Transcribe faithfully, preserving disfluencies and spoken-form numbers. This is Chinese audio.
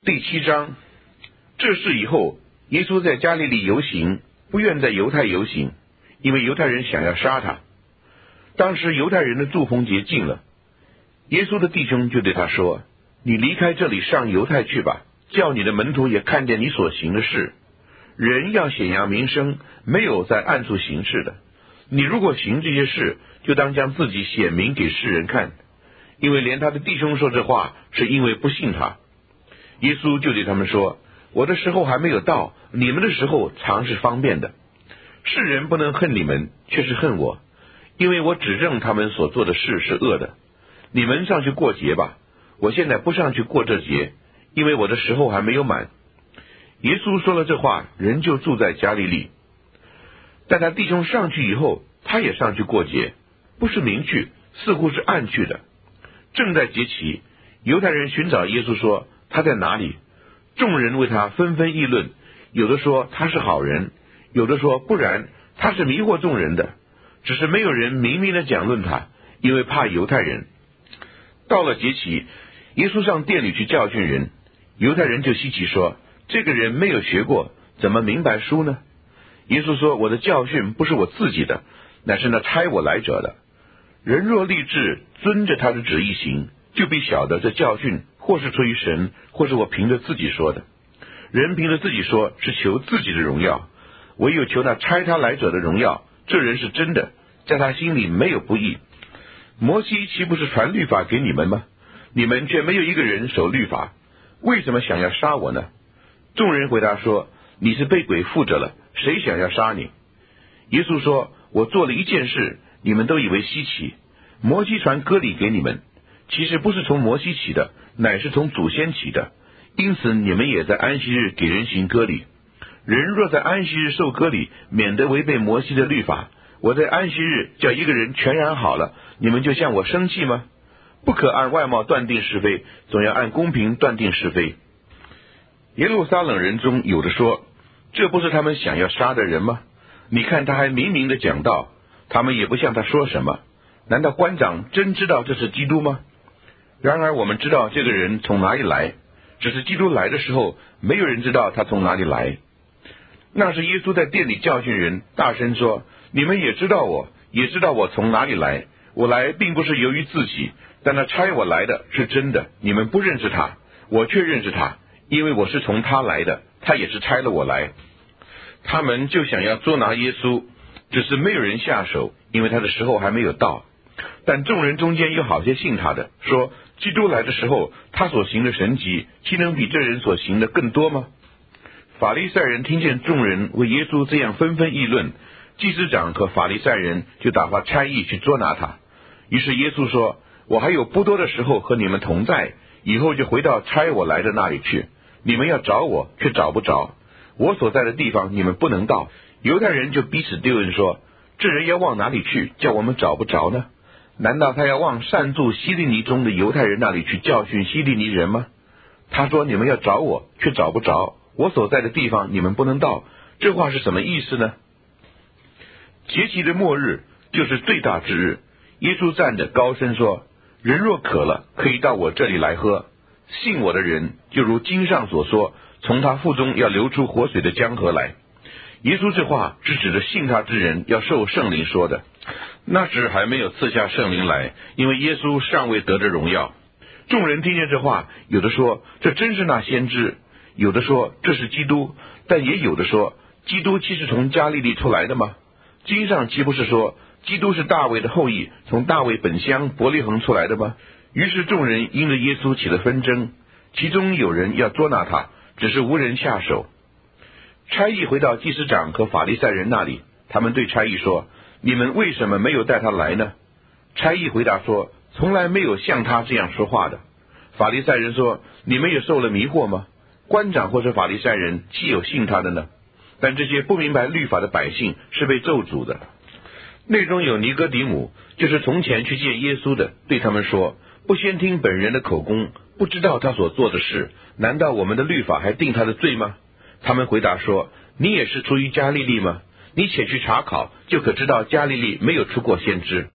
第七章，这事以后，耶稣在加利利游行，不愿在犹太游行，因为犹太人想要杀他。当时犹太人的住棚节近了，耶稣的弟兄就对他说：你离开这里上犹太去吧，叫你的门徒也看见你所行的事。人要显扬名声，没有在暗处行事的。你如果行这些事，就当将自己显明给世人看，因为连他的弟兄说这话，是因为不信他。耶稣就对他们说：我的时候还没有到，你们的时候常是方便的。世人不能恨你们，却是恨我，因为我指证他们所做的事是恶的。你们上去过节吧，我现在不上去过这节，因为我的时候还没有满。耶稣说了这话，人就住在加利利。但他弟兄上去以后，他也上去过节，不是明去，似乎是暗去的。正在节期，犹太人寻找耶稣说他在哪里？众人为他纷纷议论，有的说他是好人，有的说不然，他是迷惑众人的。只是没有人明明的讲论他，因为怕犹太人。到了节期，耶稣上殿里去教训人，犹太人就稀奇说：这个人没有学过，怎么明白书呢？耶稣说：我的教训不是我自己的，乃是那差我来者的。人若立志遵着他的旨意行，就必晓得这教训或是出于神，或是我凭着自己说的。人凭着自己说，是求自己的荣耀，唯有求那差他来者的荣耀。这人是真的，在他心里没有不义。摩西岂不是传律法给你们吗？你们却没有一个人守律法，为什么想要杀我呢？众人回答说：你是被鬼附着了，谁想要杀你？耶稣说：我做了一件事，你们都以为稀奇。摩西传割礼给你们，其实不是从摩西起的，乃是从祖先起的。因此你们也在安息日给人行割礼。人若在安息日受割礼，免得违背摩西的律法。我在安息日叫一个人全然好了，你们就向我生气吗？不可按外貌断定是非，总要按公平断定是非。耶路撒冷人中有的说：这不是他们想要杀的人吗？你看他还明明的讲道，他们也不向他说什么。难道官长真知道这是基督吗？然而我们知道这个人从哪里来，只是基督来的时候，没有人知道他从哪里来。那是耶稣在殿里教训人，大声说：你们也知道我，也知道我从哪里来。我来并不是由于自己，但那差我来的是真的，你们不认识他，我却认识他，因为我是从他来的，他也是差了我来。他们就想要捉拿耶稣，只是没有人下手，因为他的时候还没有到。但众人中间有好些信他的，说：基督来的时候，他所行的神迹，岂能比这人所行的更多吗？法利赛人听见众人为耶稣这样纷纷议论，祭司长和法利赛人就打发差役去捉拿他。于是耶稣说：我还有不多的时候和你们同在，以后就回到差我来的那里去。你们要找我，却找不着，我所在的地方你们不能到。犹太人就彼此对问说：这人要往哪里去，叫我们找不着呢？难道他要往擅住希利尼中的犹太人那里去教训希利尼人吗？他说：你们要找我，却找不着，我所在的地方你们不能到。这话是什么意思呢？节期的末日就是最大之日。耶稣站着高声说：人若渴了，可以到我这里来喝。信我的人，就如经上所说，从他腹中要流出活水的江河来。耶稣这话是指着信他之人要受圣灵说的。那时还没有赐下圣灵来，因为耶稣尚未得着荣耀。众人听见这话，有的说这真是那先知，有的说这是基督，但也有的说基督岂是从加利利出来的吗？经上岂不是说基督是大卫的后裔，从大卫本乡伯利恒出来的吗？于是众人因着耶稣起了纷争，其中有人要捉拿他，只是无人下手。差役回到祭司长和法利赛人那里，他们对差役说：你们为什么没有带他来呢？差役回答说：从来没有像他这样说话的。法利赛人说：你们也受了迷惑吗？官长或者法利赛人岂有信他的呢？但这些不明白律法的百姓是被咒诅的。内中有尼哥底母，就是从前去见耶稣的，对他们说：不先听本人的口供，不知道他所做的事，难道我们的律法还定他的罪吗？他们回答说：你也是出于加利利吗？你且去查考，就可知道加利利没有出过先知。